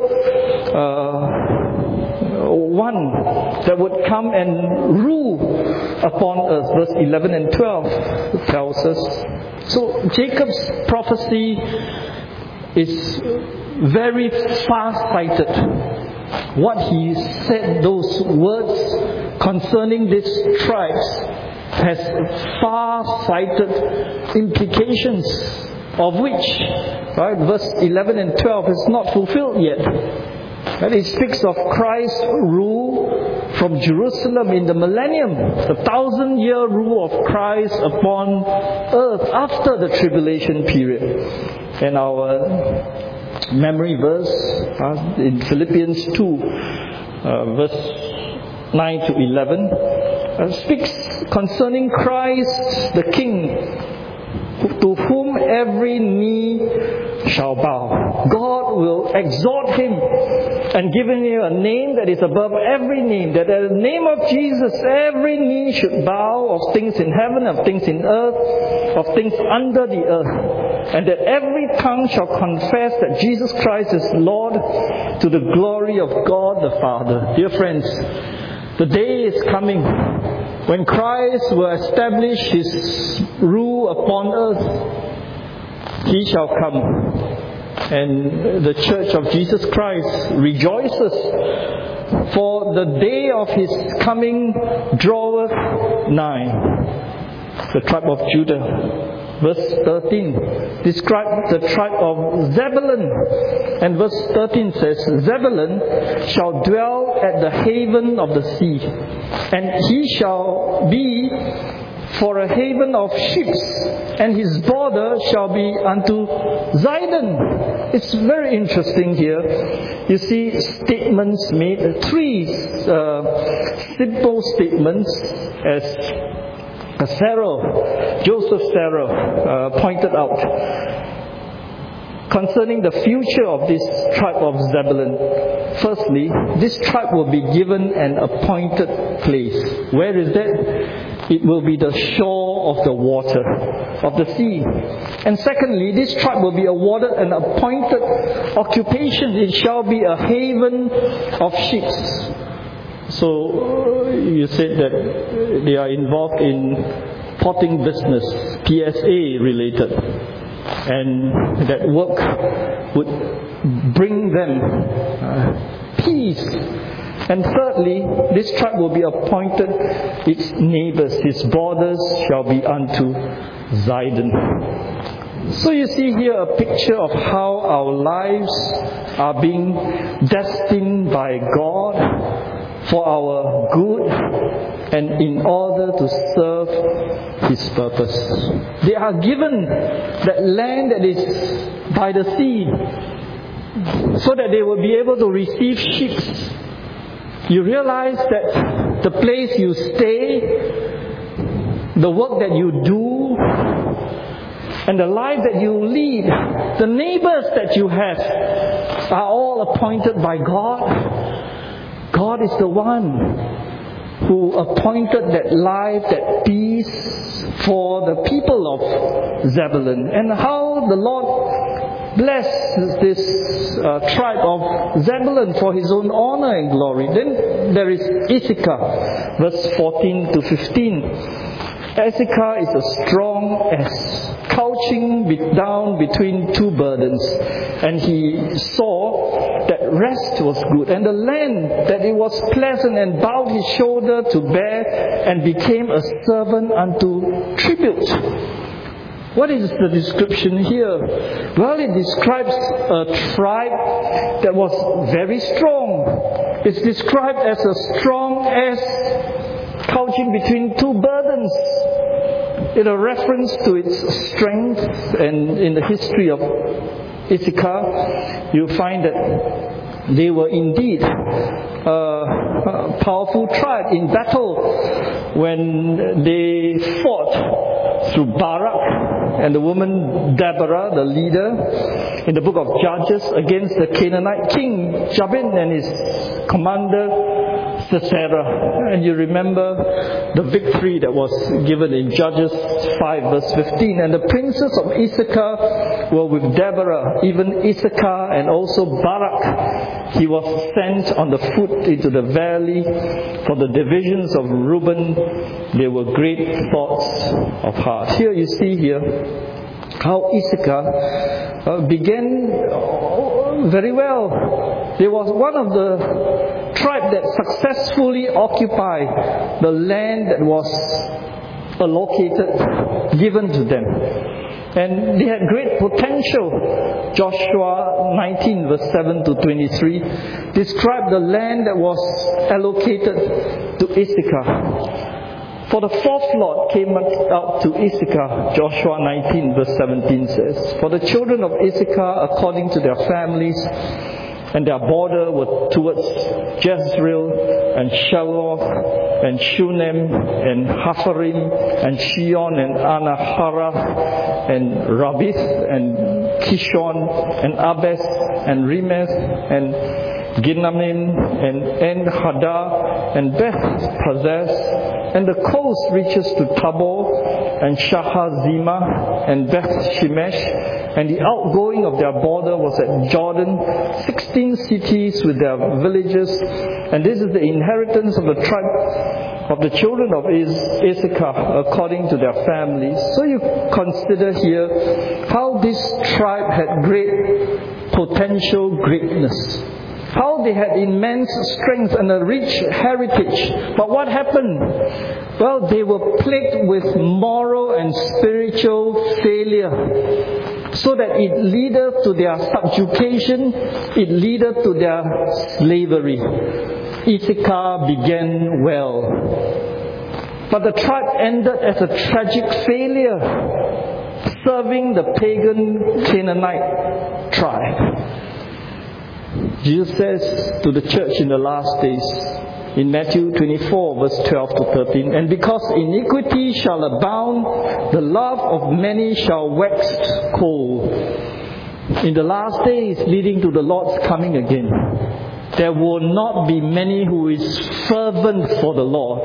uh, one that would come and rule upon us. Verse eleven and twelve tells us. So Jacob's prophecy is very far-sighted. What he said, those words concerning these tribes, has far-sighted implications, of which, right, verse eleven and twelve is not fulfilled yet. And it speaks of Christ's rule from Jerusalem in the millennium, the thousand-year rule of Christ upon earth after the tribulation period. And our memory verse uh, in Philippians two, uh, verse nine to eleven, uh, speaks concerning Christ the King, to whom every knee shall bow. God will exalt him and give him a name that is above every name, that at the name of Jesus every knee should bow, of things in heaven, of things in earth, of things under the earth, and that every tongue shall confess that Jesus Christ is Lord, to the glory of God the Father. Dear friends, the day is coming when Christ will establish his rule upon earth. He shall come, and the Church of Jesus Christ rejoices, for the day of his coming draweth nigh. The tribe of Judah. Verse thirteen describes the tribe of Zebulun, and verse thirteen says, Zebulun shall dwell at the haven of the sea, and he shall be for a haven of ships, and his border shall be unto Zidon. It's very interesting here. You see statements made, three uh, simple statements as Sarah, Joseph Sarah uh, pointed out concerning the future of this tribe of Zebulun. Firstly, this tribe will be given an appointed place. Where is that? It will be the shore of the water, of the sea. And secondly, this tribe will be awarded an appointed occupation. It shall be a haven of ships. So, you said that they are involved in porting business, P S A related. And that work would bring them uh, peace. And thirdly, this tribe will be appointed its neighbors. Its borders shall be unto Zidon. So you see here a picture of how our lives are being destined by God for our good and in order to serve His purpose. They are given that land that is by the sea so that they will be able to receive ships. You realize that the place you stay, the work that you do, and the life that you lead, the neighbors that you have are all appointed by God. God is the one who appointed that life, that peace for the people of Zebulun. And how the Lord blesses this uh, tribe of Zebulun for His own honor and glory. Then there is Issachar, verse fourteen to fifteen. Issachar is a strong ass, couching down between two burdens. And he saw that rest was good, and the land that it was pleasant, and bowed his shoulder to bear, and became a servant unto tribute. What is the description here? Well, it describes a tribe that was very strong. It's described as a strong ass couching between two burdens. In a reference to its strength, and in the history of Issachar, you find that they were indeed a, a powerful tribe in battle when they fought through Barak and the woman Deborah, the leader, in the book of Judges against the Canaanite king Jabin and his commander Sisera. And you remember the victory that was given in Judges five verse fifteen. And the princes of Issachar were with Deborah, even Issachar and also Barak. He was sent on the foot into the valley. For the divisions of Reuben, there were great thoughts of heart. Here you see here how Issachar uh, began very well. There was one of the tribe that successfully occupied the land that was allocated, given to them. And they had great potential. Joshua nineteen verse seven to twenty-three described the land that was allocated to Issachar. For the fourth lot came out to Issachar, Joshua nineteen verse seventeen says, for the children of Issachar according to their families, and their border were towards Jezreel and Sheloth and Shunem and Hapharim and Shion and Anahara and Rabith and Kishon and Abes and Remeth and Ginamim and En-Hadar and Beth Pazez. And the coast reaches to Tabor and Shahazima and Beth Shemesh. And the outgoing of their border was at Jordan, sixteen cities with their villages. And this is the inheritance of the tribe of the children of Issachar according to their families. So you consider here how this tribe had great potential greatness. How they had immense strength and a rich heritage. But what happened? Well, they were plagued with moral and spiritual failure. So that it leaded to their subjugation, it leaded to their slavery. Issachar began well. But the tribe ended as a tragic failure. serving the pagan Canaanite tribe. Jesus says to the church in the last days, in Matthew twenty-four, verse twelve to thirteen, "And because iniquity shall abound, the love of many shall wax cold." In the last days, leading to the Lord's coming again, there will not be many who is fervent for the Lord.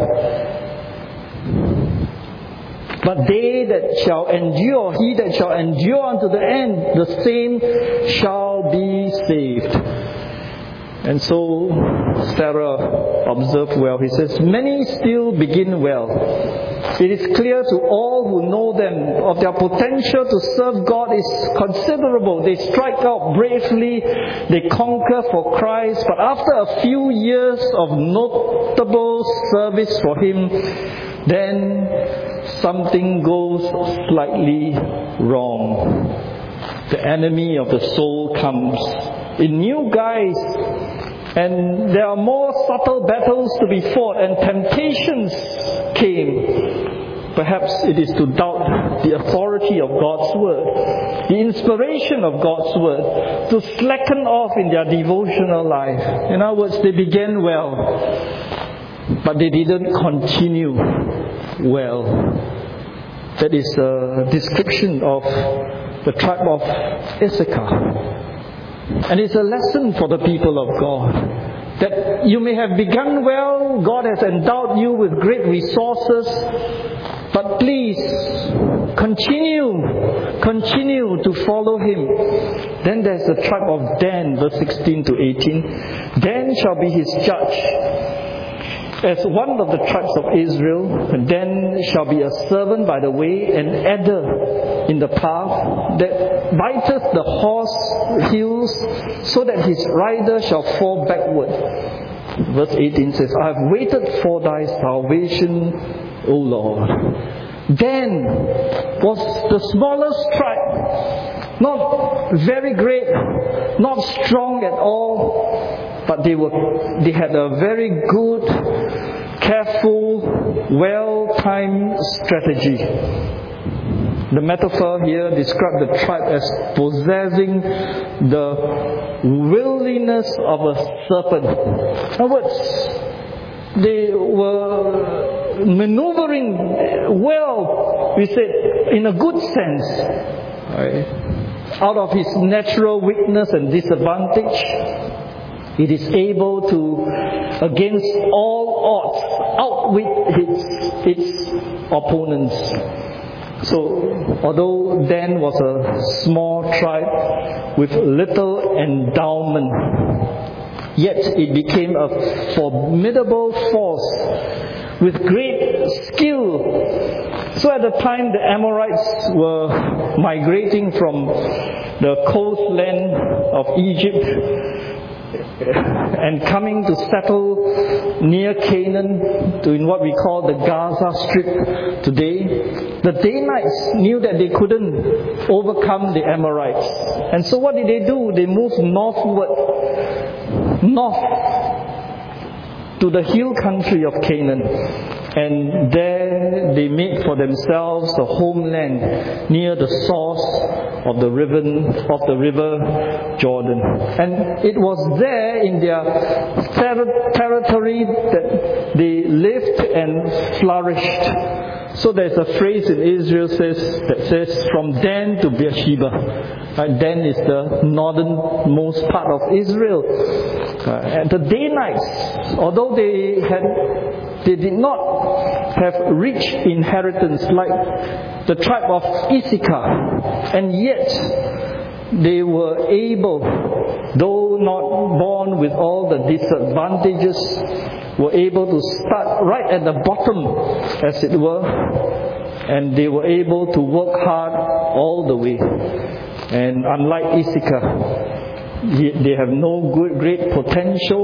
But they that shall endure, he that shall endure unto the end, the same shall be saved. And so Sarah observed well. He says, "Many still begin well. It is clear to all who know them of their potential to serve God is considerable. They strike out bravely, they conquer for Christ, but after a few years of notable service for Him, then something goes slightly wrong. The enemy of the soul comes in new guise, and there are more subtle battles to be fought, and temptations came. Perhaps it is to doubt the authority of God's Word, the inspiration of God's Word, to slacken off in their devotional life. In other words, they began well, but they didn't continue well." That is a description of the tribe of Issachar. And it's a lesson for the people of God, that you may have begun well, God has endowed you with great resources, but please continue, continue to follow Him. Then there's the tribe of Dan, verse sixteen to eighteen. "Dan shall be his judge. As one of the tribes of Israel, then shall be a servant by the way, an adder in the path, that biteth the horse heels, so that his rider shall fall backward." Verse eighteen says, "I have waited for thy salvation, O Lord." Dan was the smallest tribe, not very great, not strong at all, but they were they had a very good, careful, well-timed strategy. The metaphor here describes the tribe as possessing the willingness of a serpent. In other words, they were maneuvering well, we said, in a good sense, right? Out of his natural weakness and disadvantage, it is able to, against all odds, outwit its, its opponents. So, although Dan was a small tribe with little endowment, yet it became a formidable force with great skill. So at the time the Amorites were migrating from the coastland of Egypt and coming to settle near Canaan, to in what we call the Gaza Strip today, the Danites knew that they couldn't overcome the Amorites. And so what did they do? They moved northward, north to the hill country of Canaan. And there they made for themselves a homeland near the source of the river of the river Jordan. And it was there in their ter- territory that they lived and flourished. So there's a phrase in Israel says that says, "From Dan to Beersheba." Right? Dan is the northernmost part of Israel. Uh, and the Danites, although they had They did not have rich inheritance like the tribe of Issachar, and yet they were able, though not born with all the disadvantages, were able to start right at the bottom, as it were, and they were able to work hard all the way. And unlike Issachar, they have no good, great potential,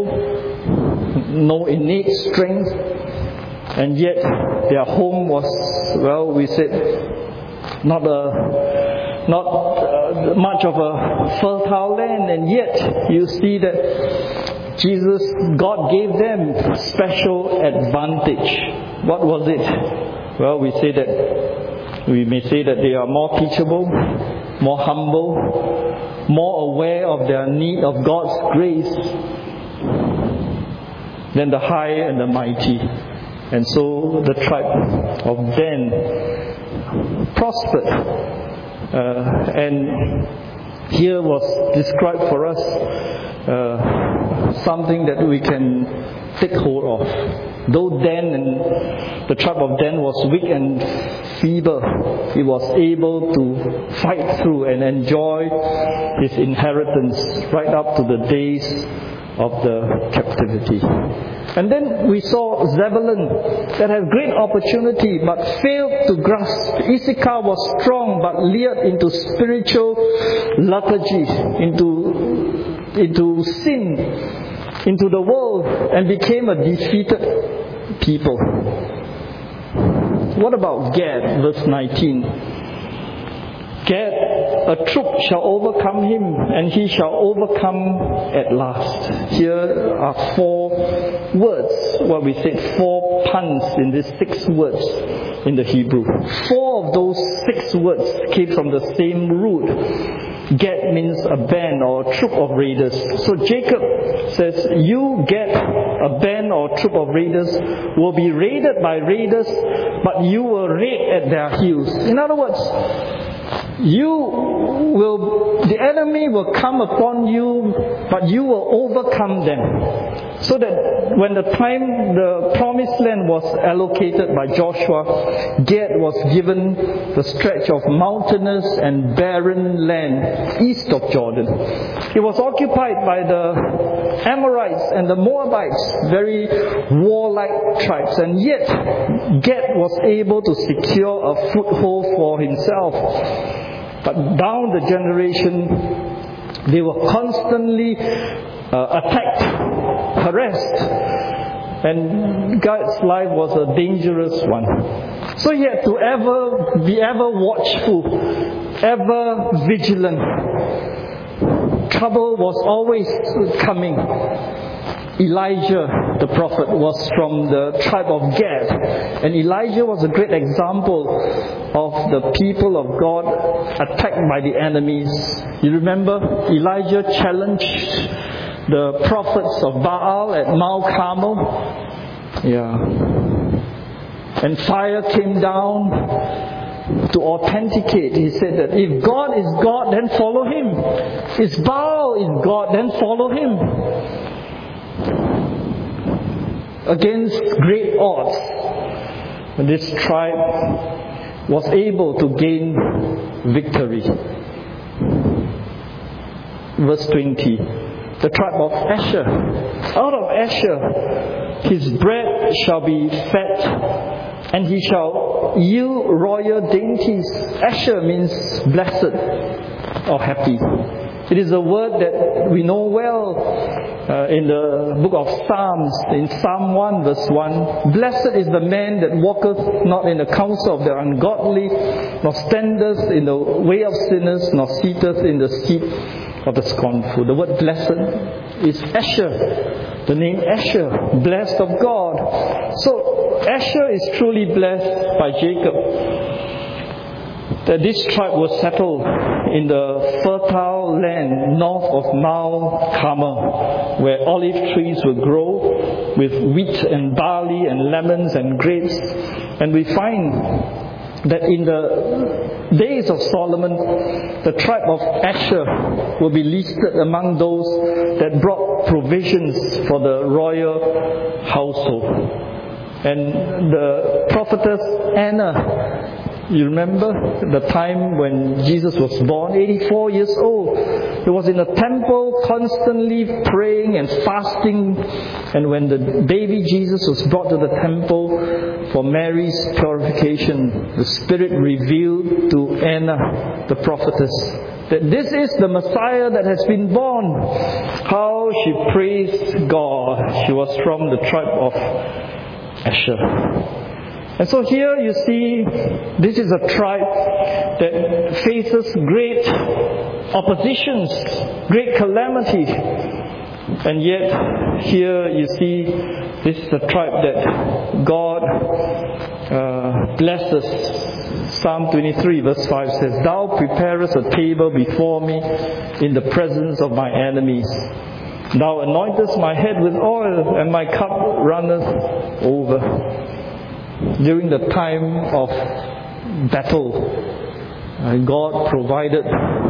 no innate strength, and yet their home was, well, we said, not a not uh, much of a fertile land, and yet you see that Jesus, God gave them special advantage. What was it? Well, we say that We may say that they are more teachable, more humble, more aware of their need of God's grace than the high and the mighty. And so the tribe of Dan prospered. Uh, and here was described for us uh, something that we can take hold of. Though Dan and the tribe of Dan was weak and feeble, he was able to fight through and enjoy his inheritance right up to the days of the captivity. And then we saw Zebulun that had great opportunity but failed to grasp. Issachar was strong but leered into spiritual lethargy, into, into sin, into the world, and became a defeated people. What about Gad, verse nineteen? Gad, a troop shall overcome him, and he shall overcome at last. Here are four words, what we said, four puns in these six words in the Hebrew. Four of those six words came from the same root. Gad means a band or a troop of raiders. So Jacob says, you Gad, a band or a troop of raiders, will be raided by raiders, but you will raid at their heels. In other words, you will, the enemy will come upon you, but you will overcome them. So that when the time the promised land was allocated by Joshua, Gad was given the stretch of mountainous and barren land east of Jordan. It was occupied by the Amorites and the Moabites, very warlike tribes, and yet Gad was able to secure a foothold for himself. But down the generation, they were constantly uh, attacked, harassed, and God's life was a dangerous one. So he had to ever be ever watchful, ever vigilant. Trouble was always coming. Elijah, the prophet, was from the tribe of Gad. And Elijah was a great example of the people of God attacked by the enemies. You remember, Elijah challenged the prophets of Baal at Mount Carmel. Yeah. And fire came down to authenticate. He said that if God is God, then follow Him. If Baal is God, then follow Him. Against great odds, this tribe was able to gain victory. Verse twenty. The tribe of Asher. Out of Asher his bread shall be fat, and he shall yield royal dainties. Asher means blessed or happy. It is a word that we know well uh, in the book of Psalms, in Psalm one verse one. Blessed is the man that walketh not in the counsel of the ungodly, nor standeth in the way of sinners, nor sitteth in the seat of the scornful. The word blessed is Asher. The name Asher, blessed of God. So Asher is truly blessed by Jacob. That this tribe was settled in the fertile land north of Mount Carmel, where olive trees will grow with wheat and barley and lemons and grapes. And we find that in the days of Solomon, the tribe of Asher will be listed among those that brought provisions for the royal household. And the prophetess Anna, you remember the time when Jesus was born, eighty-four years old. He was in the temple constantly praying and fasting. And when the baby Jesus was brought to the temple for Mary's purification, the Spirit revealed to Anna, the prophetess, that this is the Messiah that has been born. How she praised God. She was from the tribe of Asher. And so here you see, this is a tribe that faces great oppositions, great calamity. And yet, here you see, this is a tribe that God uh, blesses Psalm twenty-three verse five says, Thou preparest a table before me in the presence of my enemies. Thou anointest my head with oil, and my cup runneth over. During the time of battle, God provided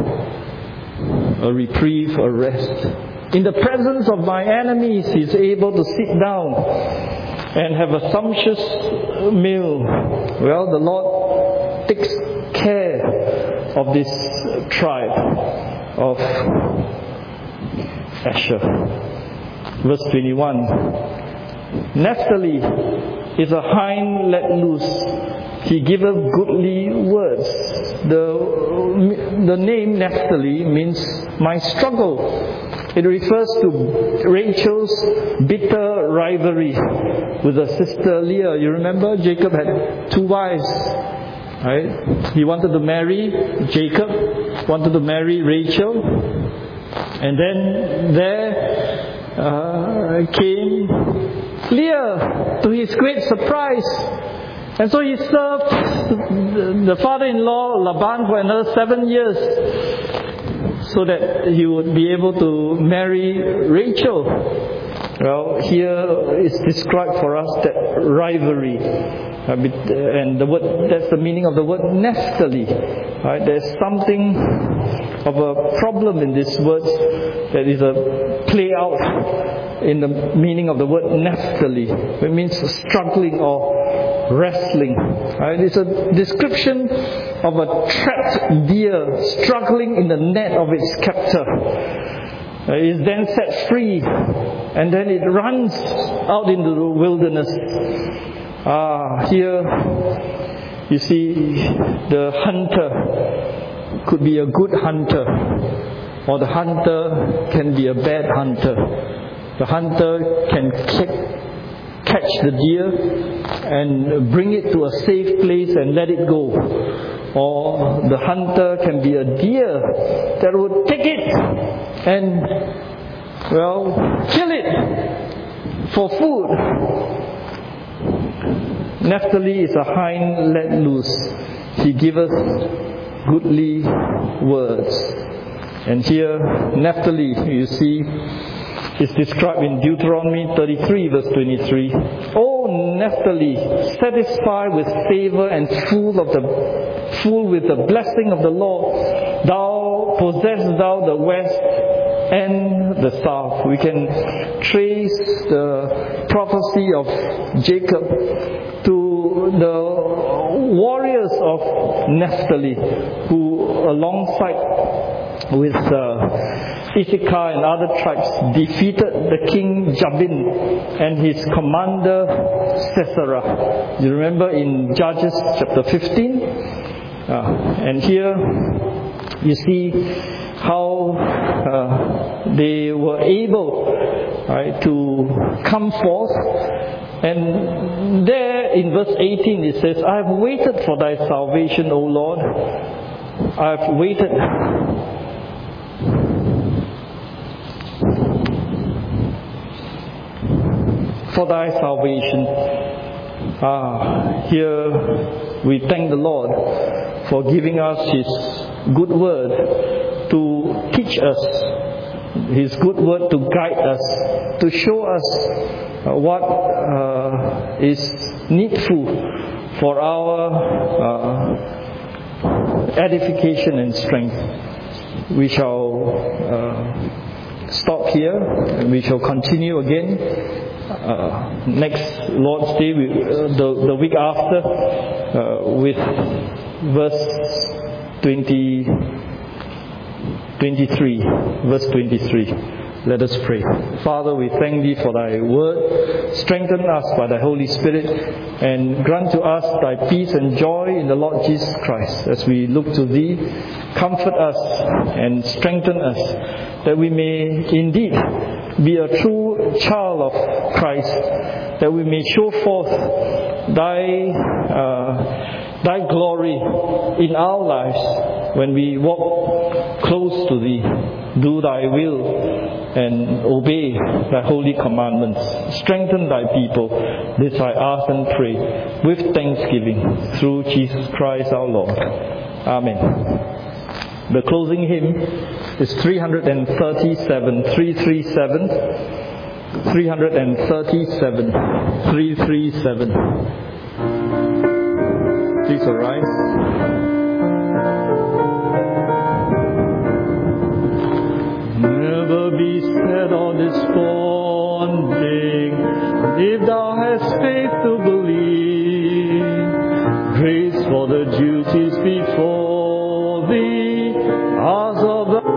a reprieve, a rest. In the presence of my enemies, He's able to sit down and have a sumptuous meal. Well, the Lord takes care of this tribe of Asher. Verse twenty-one. Naphtali is a hind let loose. He giveth goodly words. The, the name Naphtali means my struggle. It refers to Rachel's bitter rivalry with her sister Leah. You remember Jacob had two wives, right? He wanted to marry Jacob, wanted to marry Rachel, and then there uh, came Leah to his great surprise. And so he served the father-in-law Laban for another seven years so that he would be able to marry Rachel. Well, here is described for us that rivalry. And the word, that's the meaning of the word Naphtali. Right? There's something of a problem in these words that is a play out in the meaning of the word Naphtali. It means struggling or wrestling. Right? It's a description of a trapped deer struggling in the net of its captor. Uh, it is then set free, and then it runs out into the wilderness. Ah, here you see the hunter could be a good hunter, or the hunter can be a bad hunter. The hunter can catch the deer and bring it to a safe place and let it go. Or the hunter can be a deer that would take it and, well, kill it for food. Naphtali is a hind let loose. He giveth goodly words. And here, Naphtali, you see, is described in Deuteronomy thirty-three verse twenty-three. O Naphtali, satisfied with favor and full of the full with the blessing of the Lord, thou possess thou the west and the south. We can trace the prophecy of Jacob to the warriors of Naphtali, who alongside with uh, Issachar and other tribes defeated the king Jabin and his commander Sisera. You remember in Judges chapter fifteen? Uh, and here you see how uh, they were able right, to come forth. And there in verse eighteen it says, I have waited for thy salvation, O Lord. I have waited for thy salvation. Ah, here we thank the Lord for giving us His good word to teach us, His good word to guide us, to show us uh, what uh, is needful for our uh, edification and strength. We shall uh, stop here and we shall continue again Uh, next Lord's Day, we, uh, the, the week after, uh, with verse twenty, twenty-three, verse twenty-three. Let us pray. Father, we thank Thee for Thy word. Strengthen us by Thy Holy Spirit and grant to us Thy peace and joy in the Lord Jesus Christ. As we look to Thee, comfort us and strengthen us that we may indeed be a true child of Christ, that we may show forth Thy uh, Thy glory in our lives when we walk close to Thee, do Thy will and obey thy holy commandments. Strengthen thy people. This I ask and pray with thanksgiving through Jesus Christ our Lord. Amen. The closing hymn is three thirty-seven, three thirty-seven, three thirty-seven, three thirty-seven. Please arise. Never be sad or desponding, if thou hast faith to believe. Grace for the duties before thee, hours of the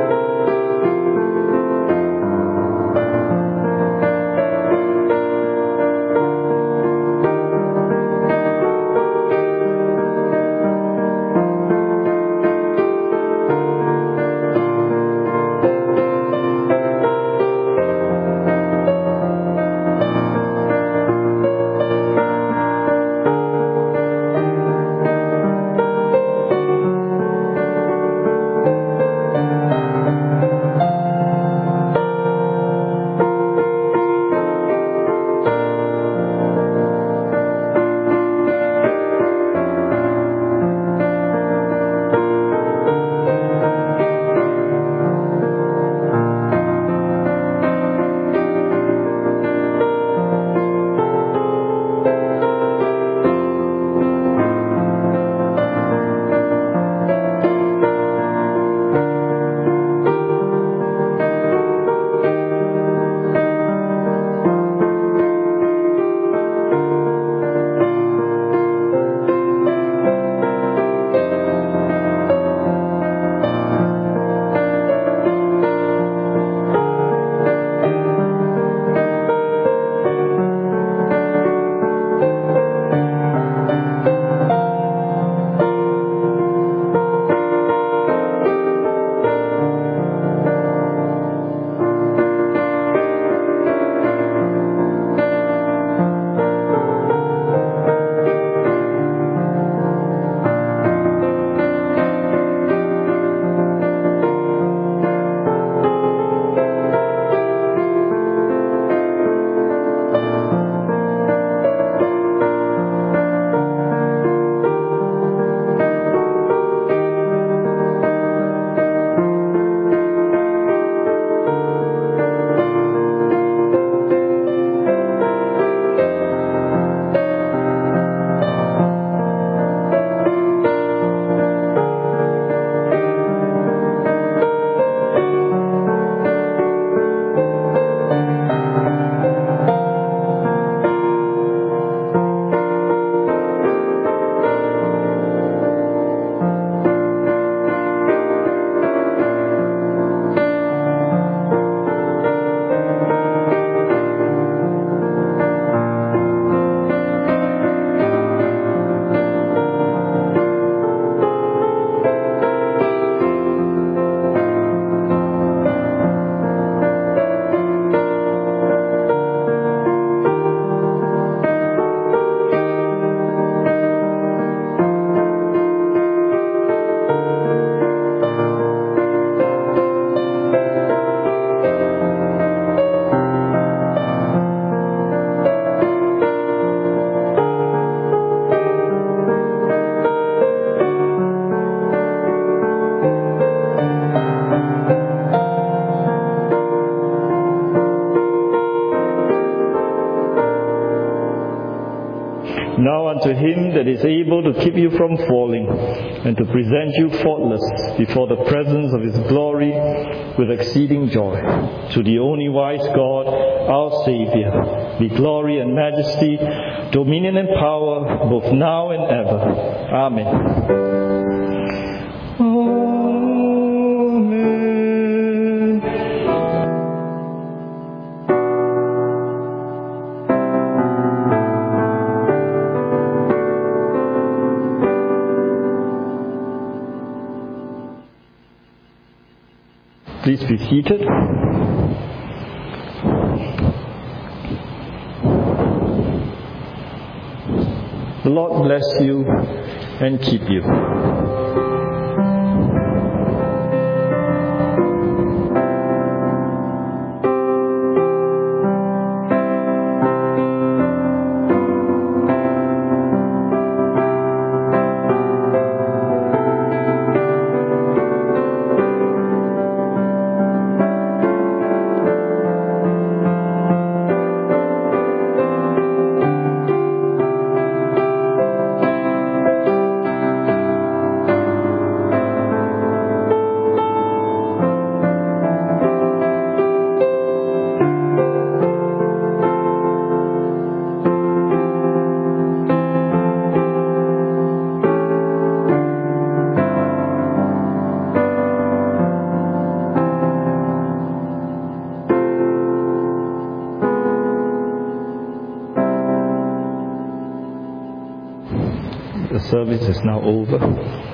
Now unto him that is able to keep you from falling, and to present you faultless before the presence of his glory with exceeding joy. To the only wise God, our Saviour, be glory and majesty, dominion and power, both now and ever. Amen. Please be seated. The Lord bless you and keep you. service is now over.